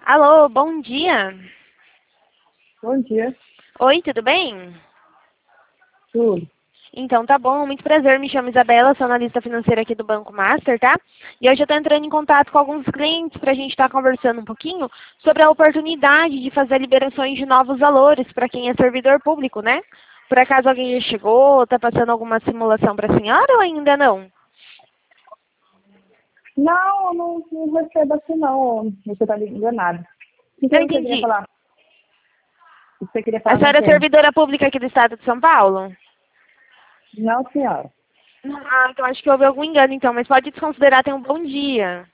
Alô, bom dia. Bom dia. Oi, tudo bem? Tudo. Então, tá bom, muito prazer. Me chamo Isabela, sou analista financeira aqui do Banco Master, tá? E hoje eu estou entrando em contato com alguns clientes para a gente estar conversando um pouquinho sobre a oportunidade de fazer liberações de novos valores para quem é servidor público, né? Por acaso alguém já chegou, está passando alguma simulação para a senhora ou ainda não? Não, eu não recebo assim não. Você está enganado. O que Não você queria entendi. falar? O que você queria A falar com senhora é quem? servidora pública aqui do estado de São Paulo? Não, senhora. Ah, então acho que houve algum engano então, mas pode desconsiderar, tenha um bom dia.